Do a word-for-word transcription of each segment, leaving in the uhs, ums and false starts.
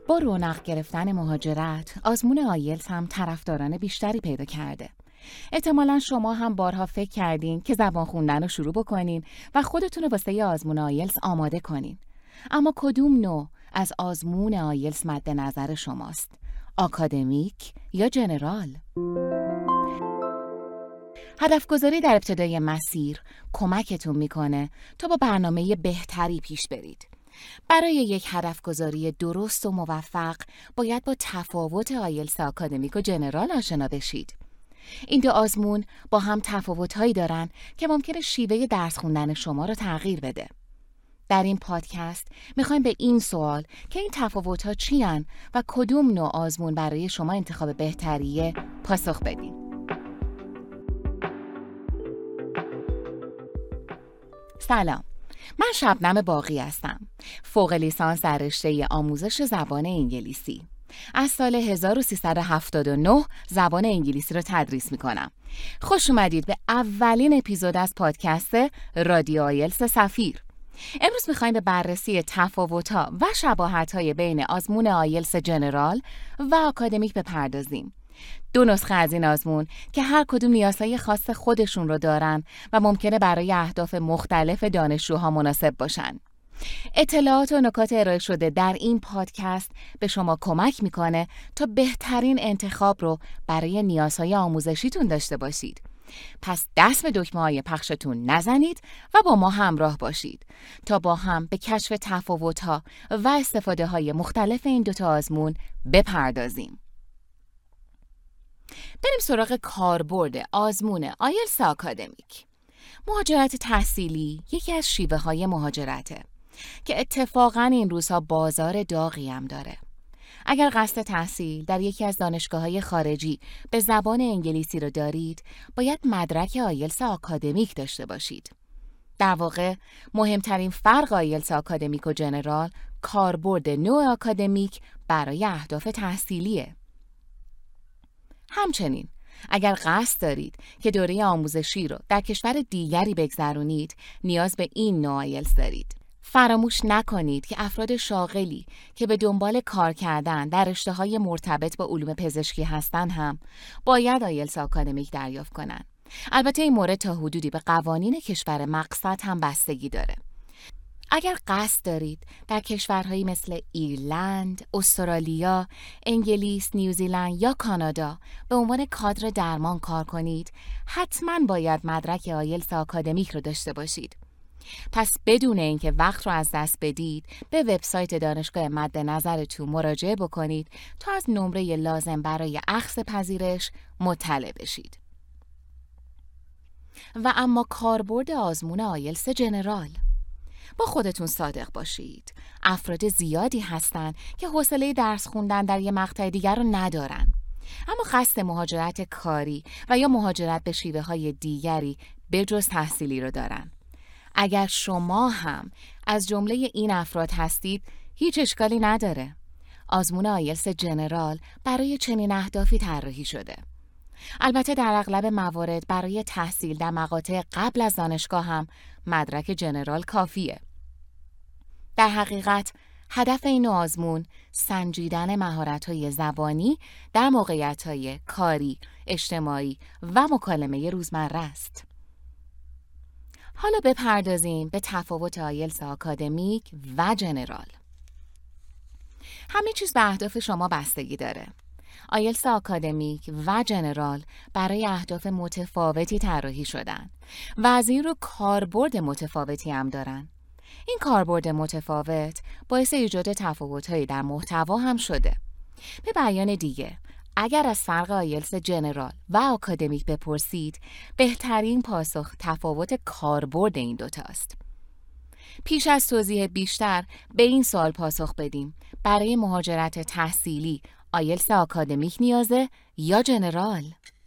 با رونق گرفتن مهاجرت، آزمون آیلتس هم طرفداران بیشتری پیدا کرده. احتمالاً شما هم بارها فکر کردین که زبان خوندن رو شروع بکنین و خودتون رو واسه آزمون آیلتس آماده کنین. اما کدوم نوع از آزمون آیلتس مد نظر شماست؟ آکادمیک یا جنرال؟ هدف گذاری در ابتدای مسیر کمکتون میکنه تا با برنامه بهتری پیش برید. برای یک هدف گذاری درست و موفق باید با تفاوت آیلتس آکادمیک و جنرال آشنا بشید. این دو آزمون با هم تفاوت‌هایی دارن که ممکنه شیوه درس خوندن شما رو تغییر بده. در این پادکست میخوایم به این سوال که این تفاوت‌ها چی هن و کدوم نوع آزمون برای شما انتخاب بهتریه پاسخ بدیم. سلام، من شبنم باقی هستم. فوق لیسانس در رشته آموزش زبان انگلیسی. از سال هزار و سیصد و هفتاد و نه زبان انگلیسی رو تدریس میکنم. خوش اومدید به اولین اپیزود از پادکست رادیو آیلتس سفیر. امروز میخوایم به بررسی تفاوت‌ها و شباهت‌های بین آزمون آیلتس جنرال و آکادمیک بپردازیم. دو نسخه از این آزمون که هر کدوم نیازهای خاص خودشون رو دارن و ممکنه برای اهداف مختلف دانشجوها مناسب باشن. اطلاعات و نکات ارائه شده در این پادکست به شما کمک میکنه تا بهترین انتخاب رو برای نیازهای آموزشیتون داشته باشید. پس دست به دکمه‌های پخشتون نزنید و با ما همراه باشید تا با هم به کشف تفاوت‌ها و استفاده‌های مختلف این دوتا آزمون بپردازیم. بریم سراغ کاربرد آزمون آیلتس آکادمیک. مهاجرت تحصیلی یکی از شیوه‌های مهاجرته که اتفاقاً این روزها بازار داغی هم داره. اگر قصد تحصیل در یکی از دانشگاه‌های خارجی به زبان انگلیسی رو دارید، باید مدرک آیلتس آکادمیک داشته باشید. در واقع مهمترین فرق آیلتس آکادمیک و جنرال کاربرد نوع آکادمیک برای اهداف تحصیلیه. همچنین اگر قصد دارید که دوره آموزشی رو در کشور دیگری بگذرونید، نیاز به این نوع آیلتس دارید. فراموش نکنید که افراد شاغلی که به دنبال کار کردن در رشته‌های مرتبط با علوم پزشکی هستن هم باید آیلتس آکادمیک دریافت کنن. البته این مورد تا حدودی به قوانین کشور مقصد هم بستگی داره. اگر قصد دارید در کشورهایی مثل ایرلند، استرالیا، انگلیس، نیوزیلند یا کانادا به عنوان کادر درمان کار کنید، حتما باید مدرک آیلتس آکادمیک رو داشته باشید. پس بدون اینکه وقت رو از دست بدید، به وبسایت دانشگاه مد نظرتون مراجعه بکنید تا از نمره لازم برای اخذ پذیرش مطلع بشید. و اما کاربرد آزمون آیلتس جنرال. با خودتون صادق باشید. افراد زیادی هستن که حوصله درس خوندن در یه مقطع دیگر رو ندارن، اما قصد مهاجرت کاری و یا مهاجرت به شیوه های دیگری به جز تحصیلی رو دارن. اگر شما هم از جمله این افراد هستید، هیچ اشکالی نداره. آزمون آیلتس جنرال برای چنین اهدافی طراحی شده. البته در اغلب موارد برای تحصیل در مقاطع قبل از دانشگاه هم مدرک جنرال کافیه. در حقیقت هدف این آزمون سنجیدن مهارت‌های زبانی در موقعیت‌های کاری، اجتماعی و مکالمه روزمره است. حالا بپردازیم به تفاوت آیلتس آکادمیک و جنرال. همه چیز به اهداف شما بستگی داره. آیلتس آکادمیک و جنرال برای اهداف متفاوتی طراحی شدن و از این رو کاربرد متفاوتی هم دارن. این کاربرد متفاوت باعث ایجاد تفاوت‌هایی در محتوا هم شده. به بیان دیگه، اگر از فرق آیلتس جنرال و آکادمیک بپرسید، بهترین پاسخ تفاوت کاربرد این دوتاست. پیش از توضیح بیشتر به این سوال پاسخ بدیم: برای مهاجرت تحصیلی آیلتس آکادمیک نیازه یا جنرال؟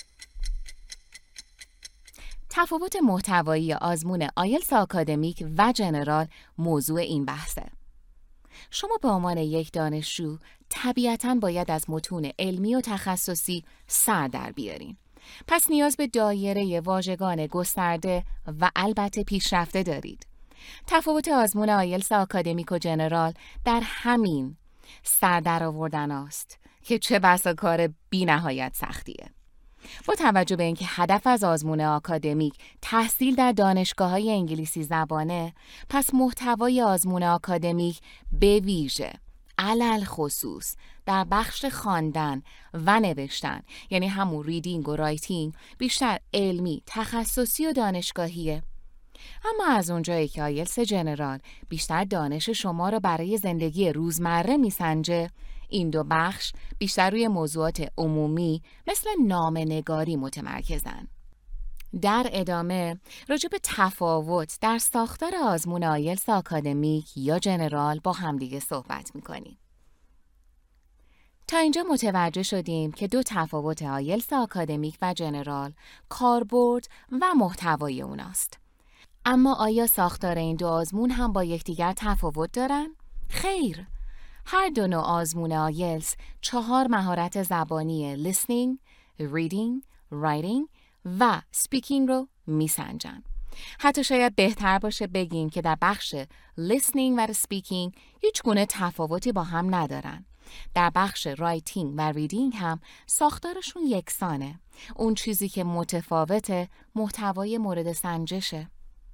تفاوت محتوایی آزمون آیلتس آکادمیک و جنرال موضوع این بحثه. شما به عنوان یک دانشجو طبیعتاً باید از متون علمی و تخصصی سر در بیارین. پس نیاز به دایره واژگان گسترده و البته پیشرفته دارید. تفاوت آزمون آیلتس آکادمیک و جنرال در همین سر در آوردن است که چه بسا کار بی نهایت سختیه. با توجه به اینکه هدف از آزمون آکادمیک تحصیل در دانشگاه‌های انگلیسی زبانه، پس محتوای آزمون آکادمیک به ویژه علل خصوص در بخش خواندن و نوشتن، یعنی همون ریدینگ و رایتینگ، بیشتر علمی، تخصصی و دانشگاهیه. اما از اونجایی که آیلتس جنرال بیشتر دانش شما رو برای زندگی روزمره میسنجه، این دو بخش بیشتر روی موضوعات عمومی مثل نامه‌نگاری متمرکزن. در ادامه راجع به تفاوت در ساختار آزمون آیلتس آکادمیک یا جنرال با همدیگه صحبت میکنیم. تا اینجا متوجه شدیم که دو تفاوت آیلتس آکادمیک و جنرال کاربرد و محتوای اوناست. اما آیا ساختار این دو آزمون هم با یکدیگر تفاوت دارن؟ خیر. هر دو نوع آزمون آیلتس چهار مهارت زبانی listening، reading، writing و speaking رو میسنجن. حتی شاید بهتر باشه بگیم که در بخش listening و speaking هیچ گونه تفاوتی با هم ندارن. در بخش writing و reading هم ساختارشون یکسانه. اون چیزی که متفاوته محتوای مورد سنجشه.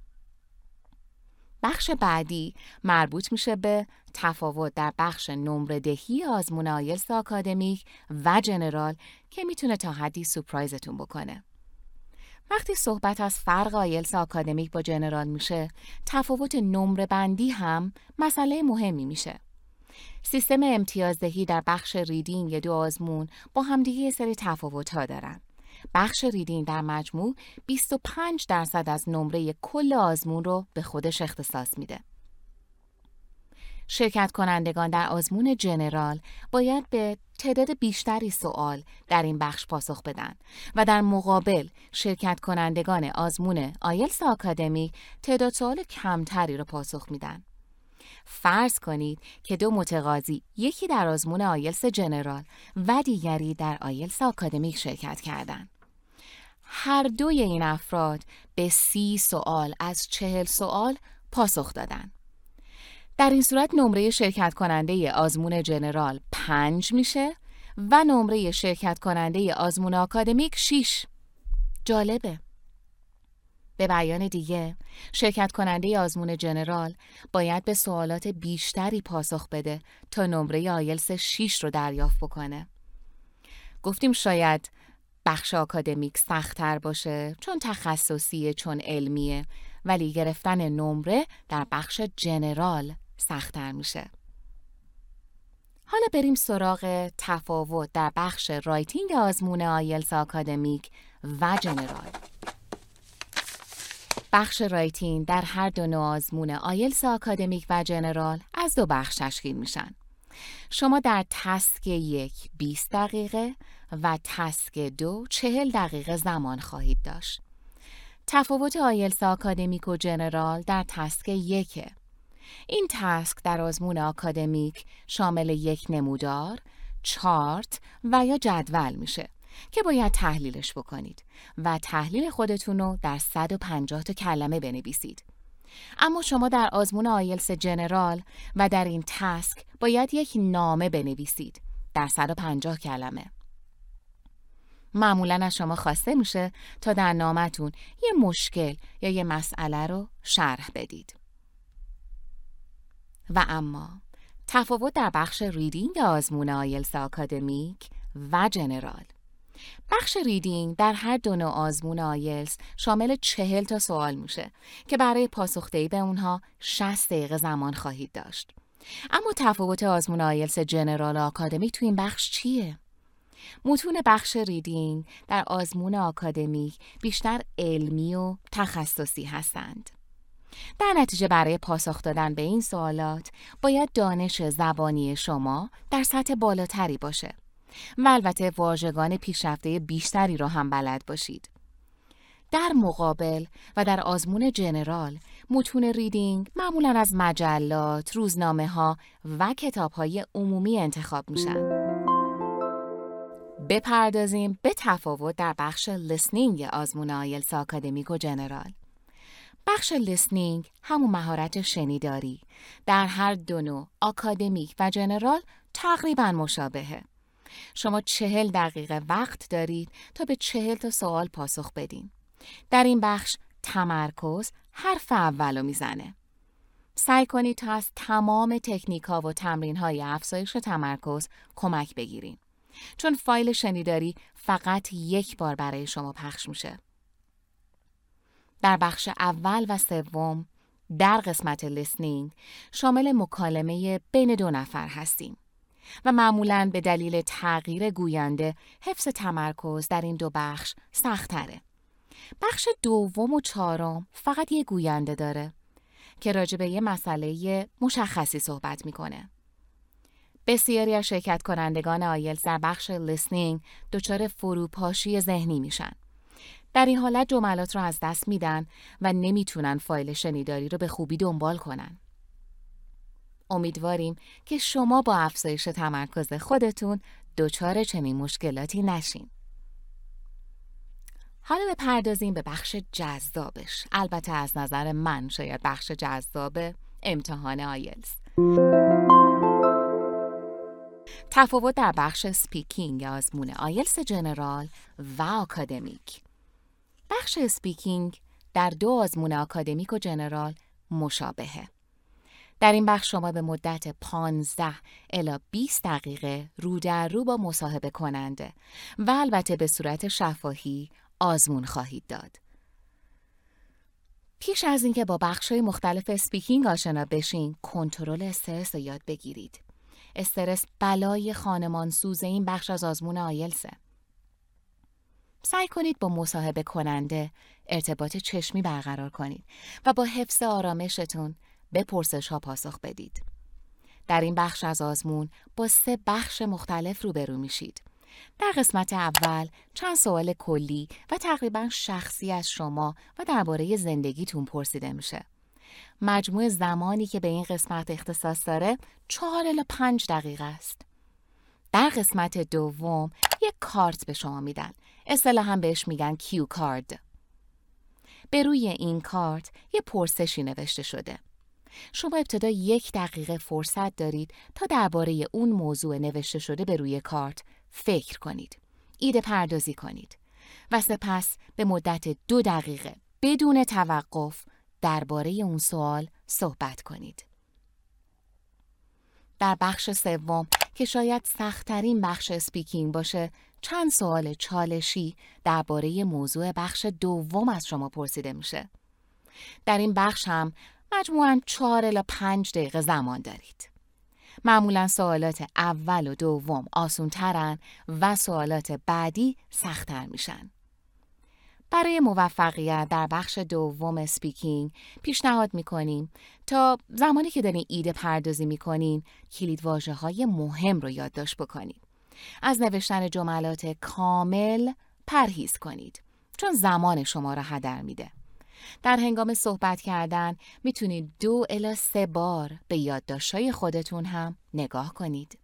بخش بعدی مربوط میشه به تفاوت در بخش نمره دهی آزمون آیلتس آکادمیک و جنرال که میتونه تا حدی سورپرایزتون بکنه. وقتی صحبت از فرق آیلتس آکادمیک با جنرال میشه، تفاوت نمره بندی هم مسئله مهمی میشه. سیستم امتیازدهی در بخش ریدینگ دو آزمون با همدیگه یه سری تفاوت‌ها دارن. بخش ریدینگ در مجموع بیست و پنج درصد از نمره کل آزمون رو به خودش اختصاص میده. شرکت کنندگان در آزمون جنرال باید به تعداد بیشتری سوال در این بخش پاسخ بدن و در مقابل شرکت کنندگان آزمون آیلتس آکادمیک تعداد سوال کمتری رو پاسخ میدن. فرض کنید که دو متقاضی، یکی در آزمون آیلتس جنرال و دیگری در آیلتس آکادمیک شرکت کردند. هر دوی این افراد به سی سوال از چهل سوال پاسخ دادند. در این صورت نمره شرکت کننده آزمون جنرال پنج میشه و نمره شرکت کننده آزمون آکادمیک شش. جالبه. به بیان دیگه، شرکت کننده آزمون جنرال باید به سوالات بیشتری پاسخ بده تا نمره آیلتس شش رو دریافت بکنه. گفتیم شاید بخش آکادمیک سخت‌تر باشه چون تخصصیه، چون علمیه، ولی گرفتن نمره در بخش جنرال سخت‌تر میشه. حالا بریم سراغ تفاوت در بخش رایتینگ آزمون آیلتس آکادمیک و جنرال. بخش رایتینگ در هر دو نوع آزمون آیلتس آکادمیک و جنرال از دو بخش تشکیل میشن. شما در تسک یک بیست دقیقه و تسک دو چهل دقیقه زمان خواهید داشت. تفاوت آیلتس آکادمیک و جنرال در تسک یکه. این تسک در آزمون آکادمیک شامل یک نمودار، چارت و یا جدول میشه که باید تحلیلش بکنید و تحلیل خودتون رو در صد و پنجاه تا کلمه بنویسید. اما شما در آزمون آیلتس جنرال و در این تسک باید یک نامه بنویسید در صد و پنجاه کلمه. معمولاً از شما خواسته میشه تا در نامتون یه مشکل یا یه مسئله رو شرح بدید. و اما تفاوت در بخش ریدینگ آزمون آیلتس آکادمیک و جنرال. بخش ریدینگ در هر دو نوع آزمون آیلتس شامل چهل تا سوال میشه که برای پاسخدهی به اونها شصت دقیقه زمان خواهید داشت. اما تفاوت آزمون آیلتس جنرال آکادمیک تو این بخش چیه؟ متون بخش ریدینگ در آزمون آکادمیک بیشتر علمی و تخصصی هستند. در نتیجه برای پاسخ دادن به این سوالات باید دانش زبانی شما در سطح بالاتری باشه و البته واژگان پیشرفته بیشتری رو هم بلد باشید. در مقابل و در آزمون جنرال متون ریدینگ معمولاً از مجلات، روزنامه‌ها و کتاب‌های عمومی انتخاب میشن. بپردازیم به تفاوت در بخش لیسنینگ آزمون آیلتس آکادمیک و جنرال. بخش لیسنینگ همون مهارت شنیداری در هر دو نوع آکادمیک و جنرال تقریباً مشابهه. شما چهل دقیقه وقت دارید تا به چهل تا سوال پاسخ بدین. در این بخش تمرکز حرف اولو میزنه. سعی کنید تا از تمام تکنیک‌ها و تمرین‌های افزایش تمرکز کمک بگیرید. چون فایل شنیداری فقط یک بار برای شما پخش میشه. در بخش اول و سوم در قسمت لیسنینگ شامل مکالمه بین دو نفر هستیم و معمولاً به دلیل تغییر گوینده حفظ تمرکز در این دو بخش سخت‌تره. بخش دوم و چهارم فقط یک گوینده داره که راجع به یه مسئله مشخصی صحبت میکنه. بسیاری از شرکت کنندگان آیلتس در بخش لیسنینگ دچار فروپاشی ذهنی میشن. در این حالت جملات رو از دست میدن و نمیتونن فایل شنیداری رو به خوبی دنبال کنن. امیدواریم که شما با افزایش تمرکز خودتون دچار چنین مشکلاتی نشین. حالا بپردازیم به بخش جذابش. البته از نظر من شاید بخش جذاب امتحان آیلتس. تفاوت در بخش سپیکینگ آزمون آیلتس جنرال و آکادمیک. بخش سپیکینگ در دو آزمون آکادمیک و جنرال مشابهه. در این بخش شما به مدت پانزده الی بیست دقیقه رو در رو با مصاحبه کننده و البته به صورت شفاهی آزمون خواهید داد. پیش از اینکه با بخش‌های مختلف اسپیکینگ آشنا بشین، کنترل استرس رو یاد بگیرید. استرس بلای خانمان سوز این بخش از آزمون آیلتسه. سعی کنید با مصاحبه کننده ارتباط چشمی برقرار کنید و با حفظ آرامشتون به پرسش‌ها پاسخ بدید. در این بخش از آزمون با سه بخش مختلف روبرو میشید. در قسمت اول چند سوال کلی و تقریباً شخصی از شما و درباره زندگیتون پرسیده میشه. مجموع زمانی که به این قسمت اختصاص داره چهار الی پنج دقیقه است. در قسمت دوم یک کارت به شما میدن. اصطلاحاً بهش میگن کیو کارد. به روی این کارت یه پرسشی نوشته شده. شما ابتدا یک دقیقه فرصت دارید تا درباره اون موضوع نوشته شده به روی کارت فکر کنید. ایده پردازی کنید و سپس به مدت دو دقیقه بدون توقف درباره اون سوال صحبت کنید. در بخش سوم که شاید سخت‌ترین بخش اسپیکینگ باشه، چند سوال چالشی درباره موضوع بخش دوم از شما پرسیده میشه. در این بخش هم مجموعاً چهار الی پنج دقیقه زمان دارید. معمولاً سوالات اول و دوم آسون ترن و سوالات بعدی سخت‌تر میشن. برای موفقیت در بخش دوم اسپیکینگ پیشنهاد میکنیم تا زمانی که دارین ایده پردازی میکنین کلید واژه‌های مهم رو یادداشت بکنید. از نوشتن جملات کامل پرهیز کنید چون زمان شما را هدر میده. در هنگام صحبت کردن میتونید دو الی سه بار به یادداشت‌های خودتون هم نگاه کنید.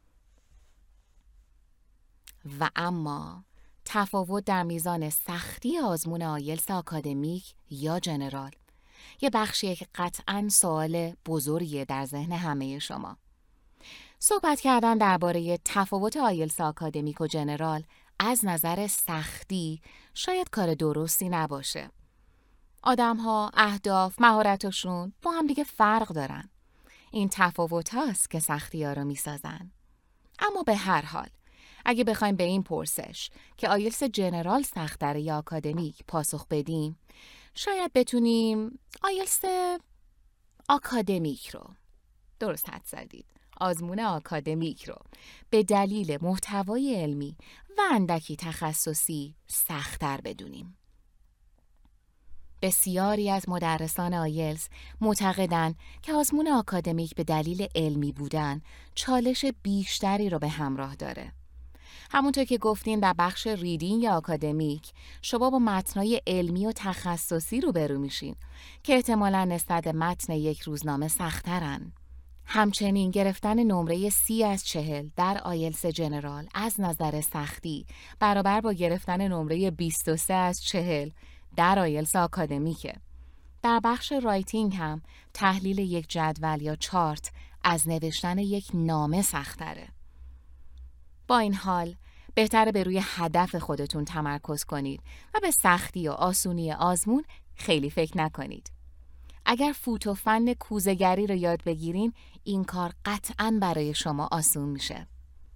و اما تفاوت در میزان سختی آزمون آیلتس آکادمیک یا جنرال. یه بخشیه که قطعاً سوال بزرگیه در ذهن همه شما. صحبت کردن درباره تفاوت آیلتس آکادمیک و جنرال از نظر سختی شاید کار درستی نباشه. آدم‌ها، اهداف، مهارتشون با هم دیگه فرق دارن. این تفاوت هاست که سختی ها رو میسازن. اما به هر حال اگه بخوایم به این پرسش که آیلتس جنرال سخت‌تره یا آکادمیک پاسخ بدیم، شاید بتونیم آیلتس آکادمیک رو، درست حد زدید، آزمون آکادمیک رو به دلیل محتوای علمی و اندکی تخصصی سخت‌تر بدونیم. بسیاری از مدرسان آیلتس معتقدند که آزمون آکادمیک به دلیل علمی بودن چالش بیشتری رو به همراه داره. همونطور که گفتیم در بخش ریدینگ یا آکادمیک شما با متنای علمی و تخصصی روبرو میشین که احتمالاً نسبت به متن یک روزنامه سخت‌ترن. همچنین گرفتن نمره سی از چهل در آیلتس جنرال از نظر سختی برابر با گرفتن نمره بیست و سه از چهل در آیلتس آکادمیکه. در بخش رایتینگ هم تحلیل یک جدول یا چارت از نوشتن یک نامه سخت‌تره. با این حال بهتره به روی هدف خودتون تمرکز کنید و به سختی و آسونی آزمون خیلی فکر نکنید. اگر فوت و فن کوزه‌گری رو یاد بگیرین، این کار قطعاً برای شما آسون میشه.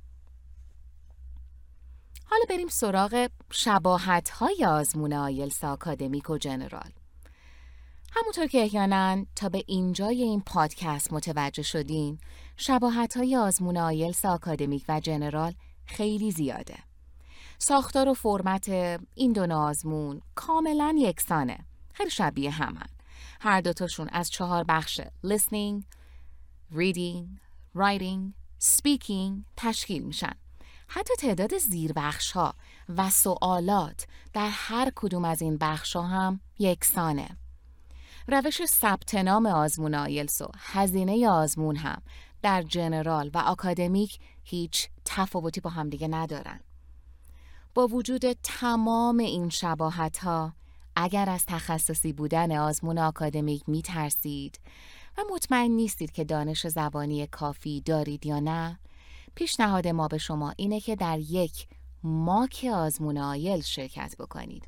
حالا بریم سراغ شباهت‌های آزمون آیلتس آکادمیک و جنرال. همونطور که احیاناً تا به اینجای این پادکست متوجه شدین، شباهت‌های آزمون آیلتس آکادمیک و جنرال خیلی زیاده. ساختار و فرمت این دو نوع آزمون کاملاً یکسانه. خیلی شبیه همن. هر دوتاشون از چهار بخش listening، reading، writing، speaking تشکیل میشن. حتی تعداد زیربخش‌ها و سوالات در هر کدوم از این بخش‌ها هم یکسانه. روش ثبت نام آزمون آیلتس و هزینه آزمون هم در جنرال و آکادمیک هیچ تفاوتی با هم دیگه ندارن. با وجود تمام این شباهت‌ها، اگر از تخصصی بودن آزمون آکادمیک می‌ترسید و مطمئن نیستید که دانش زبانی کافی دارید یا نه، پیشنهاد ما به شما اینه که در یک ماک آزمون آیلتس شرکت بکنید.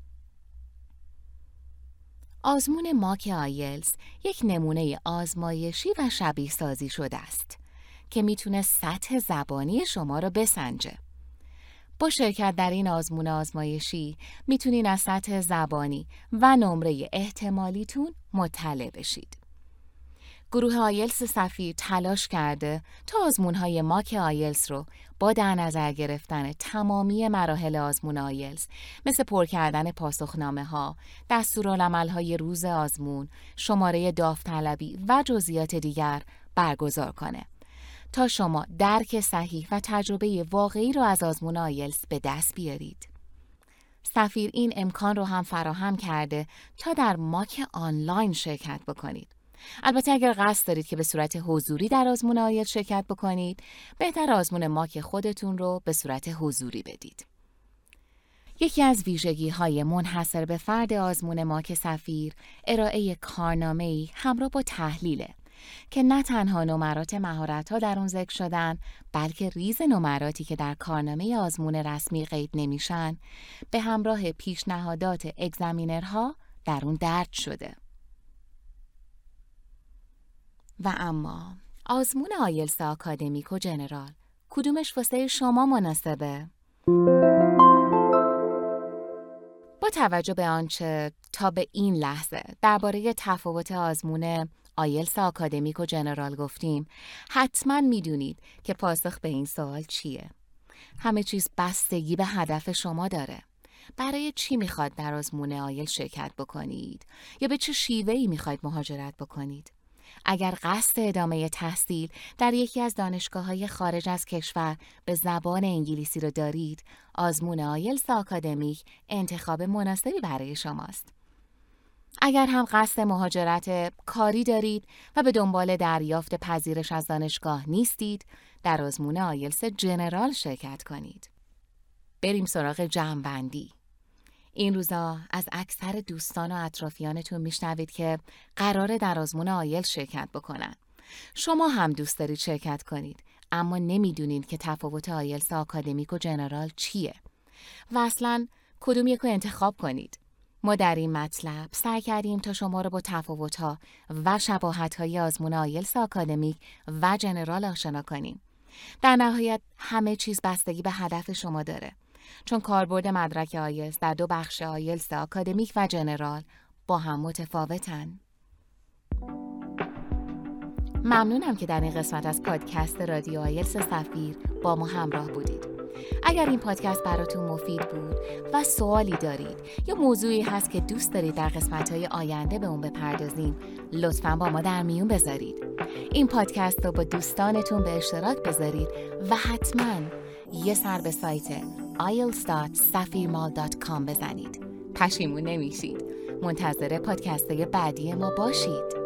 آزمون ماک آیلتس یک نمونه آزمایشی و شبیه سازی شده است که میتونه سطح زبانی شما رو بسنجه. با شرکت در این آزمون آزمایشی میتونین از سطح زبانی و نمره احتمالیتون مطلع بشید. گروه آیلتس سفیر تلاش کرده تا آزمون‌های ماک آیلتس رو با در نظر گرفتن تمامی مراحل آزمون آیلتس مثل پر کردن پاسخنامه‌ها، دستورالعمل‌های روز آزمون، شماره داوطلبی و جزئیات دیگر برگزار کنه تا شما درک صحیح و تجربه واقعی رو از آزمون آیلتس به دست بیارید. سفیر این امکان رو هم فراهم کرده تا در ماک آنلاین شرکت بکنید. البته اگر قصد دارید که به صورت حضوری در آزمون آیلتس شرکت بکنید، بهتر آزمون ماک خودتون رو به صورت حضوری بدید. یکی از ویژگی‌های منحصر به فرد آزمون ماک سفیر، ارائه کارنامه‌ای همراه با تحلیله که نه تنها نمرات مهارت‌ها در اون ذکر شدن، بلکه ریز نمراتی که در کارنامه آزمون رسمی قید نمیشن، به همراه پیشنهادات اگزامینرها در اون درج شده. و اما آزمون آیلتس آکادمیک و جنرال، کدومش واسه شما مناسبه؟ با توجه به آنچه تا به این لحظه درباره تفاوت آزمون آیلتس آکادمیک و جنرال گفتیم، حتما میدونید که پاسخ به این سوال چیه. همه چیز بستگی به هدف شما داره. برای چی میخواد در آزمون آیلتس شرکت بکنید؟ یا به چه شیوهی میخواید مهاجرت بکنید؟ اگر قصد ادامه تحصیل در یکی از دانشگاه‌های خارج از کشور به زبان انگلیسی رو دارید، آزمون آیلتس آکادمیک انتخاب مناسبی برای شماست. اگر هم قصد مهاجرت کاری دارید و به دنبال دریافت پذیرش از دانشگاه نیستید، در آزمون آیلتس جنرال شرکت کنید. بریم سراغ جمع‌بندی. این روزا از اکثر دوستان و اطرافیانتون میشنوید که قراره در آزمون آیلتس شرکت بکنن. شما هم دوست دارید شرکت کنید، اما نمیدونید که تفاوت آیلتس آکادمیک و جنرال چیه و اصلاً کدوم یک رو انتخاب کنید. ما در این مطلب سعی کردیم تا شما رو با تفاوت‌ها و شباهت‌های آزمون آیلتس آکادمیک و جنرال آشنا کنیم. در نهایت همه چیز بستگی به هدف شما داره، چون کاربرد مدرک آیلتس در دو بخش آیلتس آکادمیک و جنرال با هم متفاوتن. ممنونم که در این قسمت از پادکست رادیو آیلتس سفیر با ما همراه بودید. اگر این پادکست براتون مفید بود و سوالی دارید یا موضوعی هست که دوست دارید در قسمت‌های آینده به اون بپردازیم، لطفاً با ما در میون بذارید. این پادکست رو با دوستانتون به اشتراک بذارید و حتماً یه سر به سایت آیلتس دات سفیرمال دات کام بزنید. پشیمون نمیشید. منتظر پادکست‌های بعدی ما باشید.